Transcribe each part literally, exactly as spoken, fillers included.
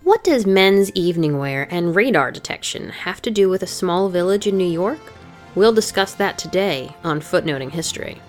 What does men's evening wear and radar detection have to do with a small village in New York? We'll discuss that today on Footnoting History.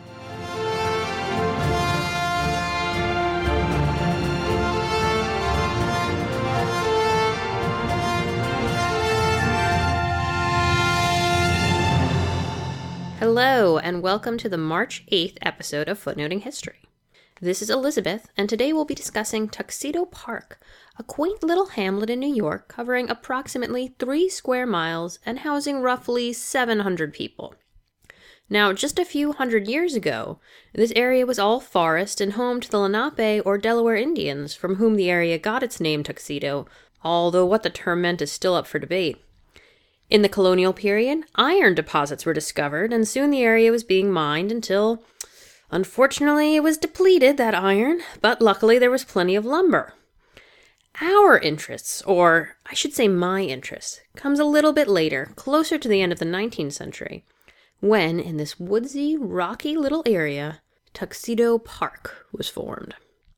Hello, and welcome to the March eighth episode of Footnoting History. This is Elizabeth, and today we'll be discussing Tuxedo Park, a quaint little hamlet in New York covering approximately three square miles and housing roughly seven hundred people. Now, just a few hundred years ago, this area was all forest and home to the Lenape or Delaware Indians, from whom the area got its name Tuxedo, although what the term meant is still up for debate. In the colonial period, iron deposits were discovered, and soon the area was being mined until, unfortunately, it was depleted, that iron, but luckily there was plenty of lumber. Our interests, or I should say my interests, comes a little bit later, closer to the end of the nineteenth century, when, in this woodsy, rocky little area, Tuxedo Park was formed.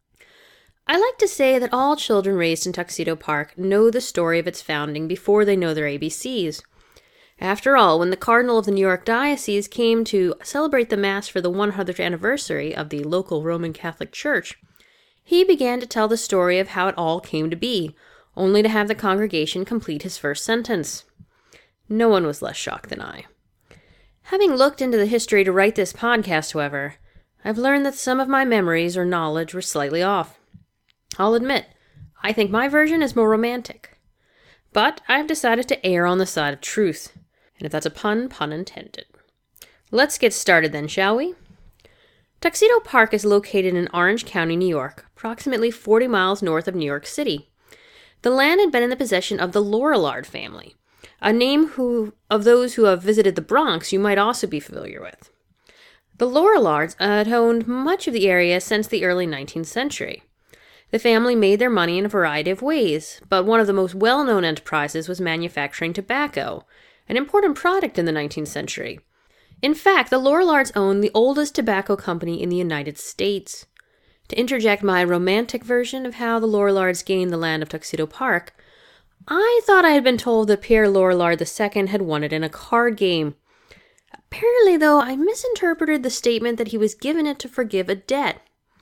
I like to say that all children raised in Tuxedo Park know the story of its founding before they know their A B Cs. After all, when the Cardinal of the New York Diocese came to celebrate the Mass for the one hundredth anniversary of the local Roman Catholic Church, he began to tell the story of how it all came to be, only to have the congregation complete his first sentence. No one was less shocked than I. Having looked into the history to write this podcast, however, I've learned that some of my memories or knowledge were slightly off. I'll admit, I think my version is more romantic. But I've decided to err on the side of truth. And if that's a pun, pun intended. Let's get started then, shall we? Tuxedo Park is located in Orange County, New York, approximately forty miles north of New York City. The land had been in the possession of the Lorillard family, a name who, of those who have visited the Bronx you might also be familiar with. The Lorillards had owned much of the area since the early nineteenth century. The family made their money in a variety of ways, but one of the most well-known enterprises was manufacturing tobacco, an important product in the nineteenth century. In fact, the Lorillards owned the oldest tobacco company in the United States. To interject my romantic version of how the Lorillards gained the land of Tuxedo Park, I thought I had been told that Pierre Lorillard the Second had won it in a card game. Apparently, though, I misinterpreted the statement that he was given it to forgive a debt.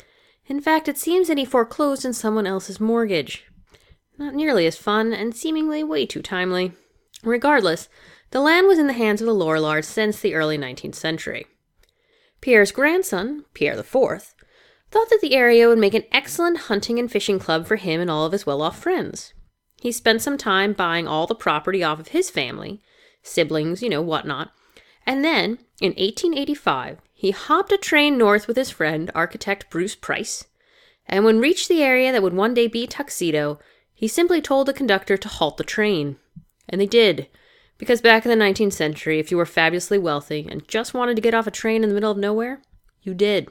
In fact, it seems that he foreclosed on someone else's mortgage. Not nearly as fun, and seemingly way too timely. Regardless, the land was in the hands of the Lorillards since the early nineteenth century. Pierre's grandson, Pierre the Fourth, thought that the area would make an excellent hunting and fishing club for him and all of his well-off friends. He spent some time buying all the property off of his family, siblings, you know, whatnot, and then, in eighteen eighty-five, he hopped a train north with his friend, architect Bruce Price, and when reached the area that would one day be Tuxedo, he simply told the conductor to halt the train. And they did, because back in the nineteenth century, if you were fabulously wealthy and just wanted to get off a train in the middle of nowhere, you did.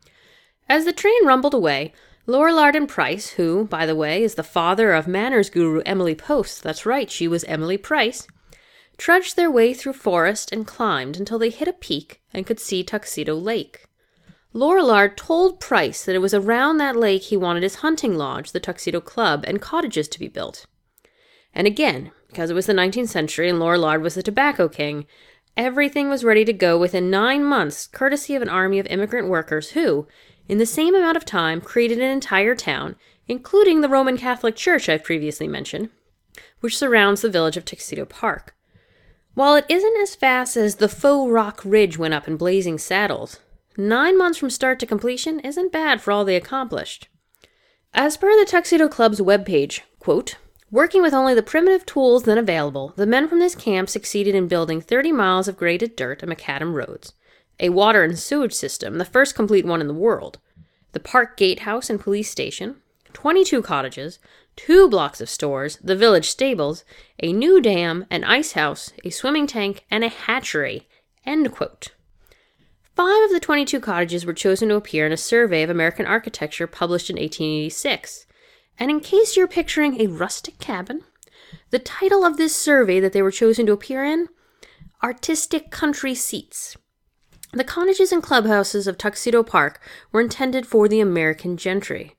As the train rumbled away, Lorillard and Price, who, by the way, is the father of manners guru Emily Post, that's right, she was Emily Price, trudged their way through forest and climbed until they hit a peak and could see Tuxedo Lake. Lorillard told Price that it was around that lake he wanted his hunting lodge, the Tuxedo Club, and cottages to be built. And again, because it was the nineteenth century and Lorillard was the tobacco king, everything was ready to go within nine months, courtesy of an army of immigrant workers who, in the same amount of time, created an entire town, including the Roman Catholic Church I've previously mentioned, which surrounds the village of Tuxedo Park. While it isn't as fast as the faux rock ridge went up in blazing saddles, nine months from start to completion isn't bad for all they accomplished. As per the Tuxedo Club's webpage, quote, working with only the primitive tools then available, the men from this camp succeeded in building thirty miles of graded dirt and macadam roads, a water and sewage system, the first complete one in the world, the park gatehouse and police station, twenty-two cottages, two blocks of stores, the village stables, a new dam, an ice house, a swimming tank, and a hatchery, end quote. Five of the twenty-two cottages were chosen to appear in a survey of American architecture published in eighteen eighty-six. And in case you're picturing a rustic cabin, the title of this survey that they were chosen to appear in, Artistic Country Seats. The cottages and clubhouses of Tuxedo Park were intended for the American gentry.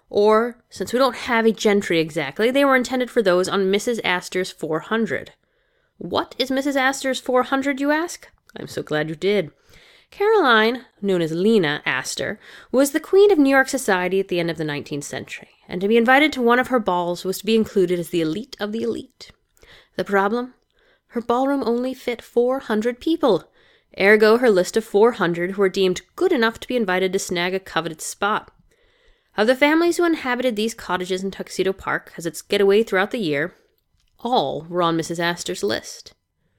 Or, since we don't have a gentry exactly, they were intended for those on Missus Astor's four hundred. What is Missus Astor's four hundred, you ask? I'm so glad you did. Caroline, known as Lena Astor, was the queen of New York society at the end of the nineteenth century, and to be invited to one of her balls was to be included as the elite of the elite. The problem? Her ballroom only fit four hundred people. Ergo, her list of four hundred who were deemed good enough to be invited to snag a coveted spot. Of the families who inhabited these cottages in Tuxedo Park as its getaway throughout the year, all were on Missus Astor's list.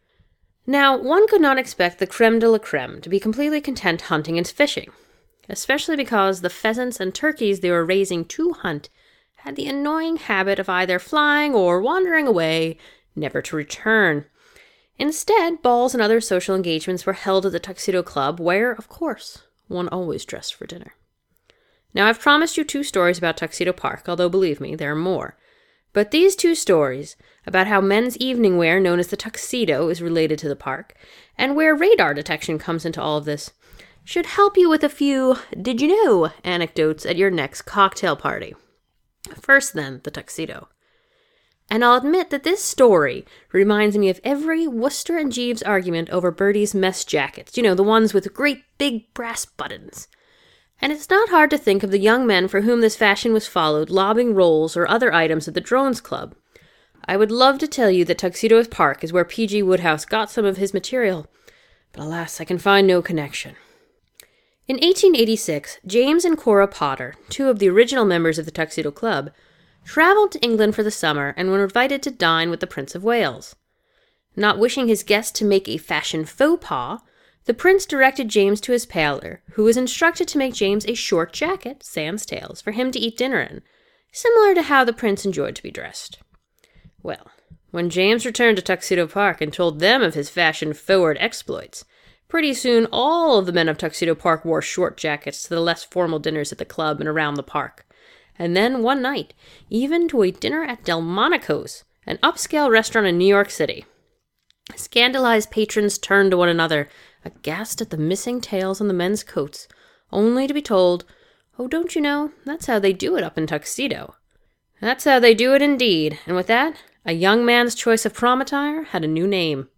Now, one could not expect the creme de la creme to be completely content hunting and fishing, especially because the pheasants and turkeys they were raising to hunt had the annoying habit of either flying or wandering away, never to return. Instead, balls and other social engagements were held at the Tuxedo Club, where, of course, one always dressed for dinner. Now, I've promised you two stories about Tuxedo Park, although believe me, there are more. But these two stories, about how men's evening wear known as the tuxedo is related to the park, and where radar detection comes into all of this, should help you with a few did you know anecdotes at your next cocktail party. First then, the tuxedo. And I'll admit that this story reminds me of every Wooster and Jeeves argument over Bertie's mess jackets, you know, the ones with great big brass buttons. And it's not hard to think of the young men for whom this fashion was followed lobbing rolls or other items at the Drones Club. I would love to tell you that Tuxedo Park is where P G Wodehouse got some of his material, but alas, I can find no connection. In eighteen eighty-six, James and Cora Potter, two of the original members of the Tuxedo Club, traveled to England for the summer and were invited to dine with the Prince of Wales. Not wishing his guest to make a fashion faux pas, the prince directed James to his tailor, who was instructed to make James a short jacket, sans tails, for him to eat dinner in, similar to how the prince enjoyed to be dressed. Well, when James returned to Tuxedo Park and told them of his fashion-forward exploits, pretty soon all of the men of Tuxedo Park wore short jackets to the less formal dinners at the club and around the park. And then, one night, even to a dinner at Delmonico's, an upscale restaurant in New York City. Scandalized patrons turned to one another, aghast at the missing tails on the men's coats, only to be told, "Oh, don't you know, that's how they do it up in Tuxedo." That's how they do it indeed, and with that, a young man's choice of prom attire had a new name.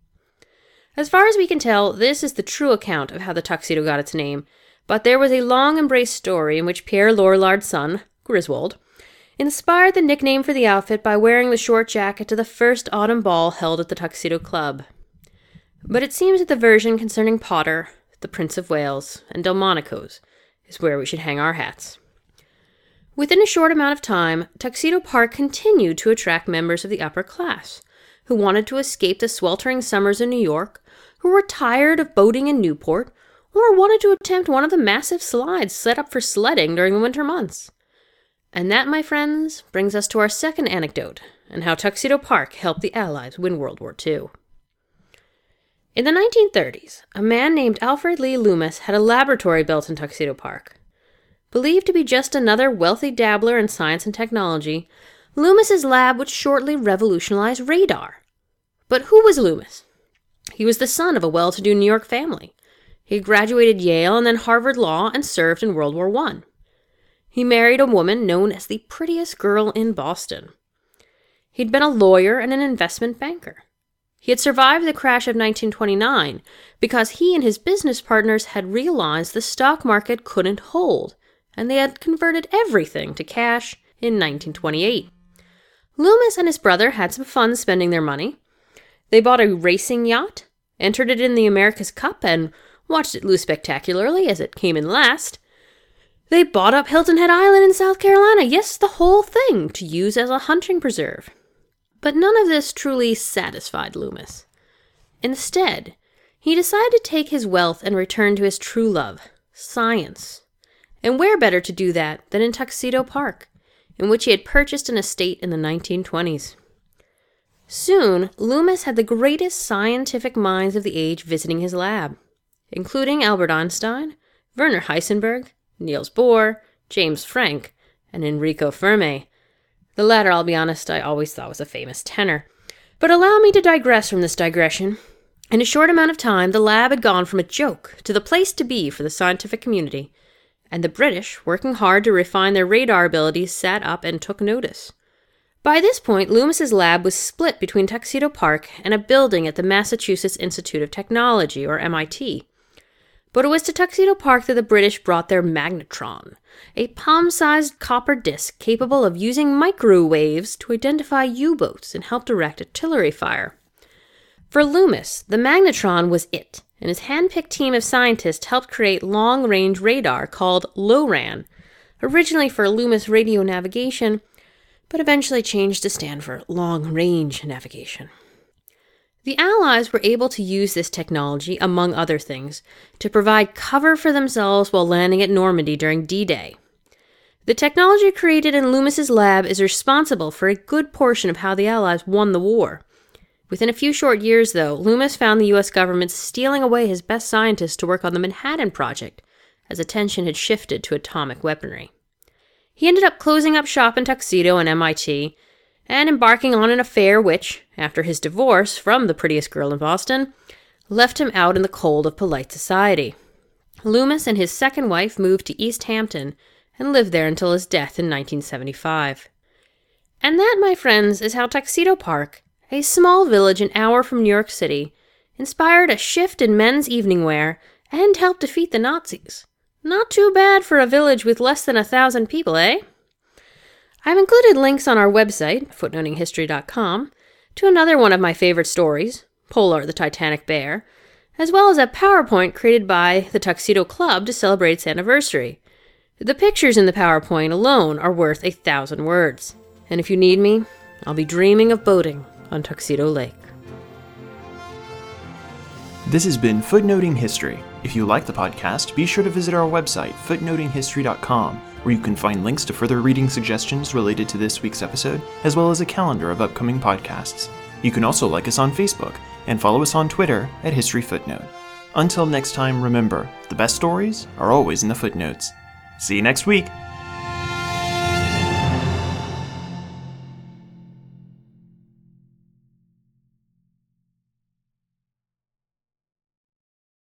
As far as we can tell, this is the true account of how the tuxedo got its name, but there was a long-embraced story in which Pierre Lorillard's son, Griswold, inspired the nickname for the outfit by wearing the short jacket to the first autumn ball held at the Tuxedo Club. But it seems that the version concerning Potter, the Prince of Wales, and Delmonico's is where we should hang our hats. Within a short amount of time, Tuxedo Park continued to attract members of the upper class, who wanted to escape the sweltering summers in New York, who were tired of boating in Newport, or wanted to attempt one of the massive slides set up for sledding during the winter months. And that, my friends, brings us to our second anecdote, and how Tuxedo Park helped the Allies win World War Two. In the nineteen thirties, a man named Alfred Lee Loomis had a laboratory built in Tuxedo Park. Believed to be just another wealthy dabbler in science and technology, Loomis's lab would shortly revolutionize radar. But who was Loomis? He was the son of a well-to-do New York family. He graduated Yale and then Harvard Law and served in World War One. He married a woman known as the prettiest girl in Boston. He'd been a lawyer and an investment banker. He had survived the crash of nineteen twenty-nine because he and his business partners had realized the stock market couldn't hold, and they had converted everything to cash in nineteen twenty-eight. Loomis and his brother had some fun spending their money. They bought a racing yacht, entered it in the America's Cup, and watched it lose spectacularly as it came in last. They bought up Hilton Head Island in South Carolina, yes, the whole thing, to use as a hunting preserve. But none of this truly satisfied Loomis. Instead, he decided to take his wealth and return to his true love, science. And where better to do that than in Tuxedo Park, in which he had purchased an estate in the nineteen twenties. Soon, Loomis had the greatest scientific minds of the age visiting his lab, including Albert Einstein, Werner Heisenberg, Niels Bohr, James Franck, and Enrico Fermi. The latter, I'll be honest, I always thought was a famous tenor. But allow me to digress from this digression. In a short amount of time, the lab had gone from a joke to the place to be for the scientific community, and the British, working hard to refine their radar abilities, sat up and took notice. By this point, Loomis's lab was split between Tuxedo Park and a building at the Massachusetts Institute of Technology, or M I T. But it was to Tuxedo Park that the British brought their magnetron, a palm-sized copper disc capable of using microwaves to identify U-boats and help direct artillery fire. For Loomis, the magnetron was it, and his hand-picked team of scientists helped create long-range radar called LORAN, originally for Loomis radio navigation, but eventually changed to stand for long-range navigation. The Allies were able to use this technology, among other things, to provide cover for themselves while landing at Normandy during D-Day. The technology created in Loomis's lab is responsible for a good portion of how the Allies won the war. Within a few short years, though, Loomis found the U S government stealing away his best scientists to work on the Manhattan Project, as attention had shifted to atomic weaponry. He ended up closing up shop in Tuxedo and M I T, and embarking on an affair which, after his divorce from the prettiest girl in Boston, left him out in the cold of polite society. Loomis and his second wife moved to East Hampton and lived there until his death in nineteen seventy-five. And that, my friends, is how Tuxedo Park, a small village an hour from New York City, inspired a shift in men's evening wear and helped defeat the Nazis. Not too bad for a village with less than a thousand people, eh? I've included links on our website, footnoting history dot com, to another one of my favorite stories, Polar the Titanic Bear, as well as a PowerPoint created by the Tuxedo Club to celebrate its anniversary. The pictures in the PowerPoint alone are worth a thousand words. And if you need me, I'll be dreaming of boating on Tuxedo Lake. This has been Footnoting History. If you like the podcast, be sure to visit our website, footnoting history dot com, where you can find links to further reading suggestions related to this week's episode, as well as a calendar of upcoming podcasts. You can also like us on Facebook, and follow us on Twitter at History Footnote. Until next time, remember, the best stories are always in the footnotes. See you next week!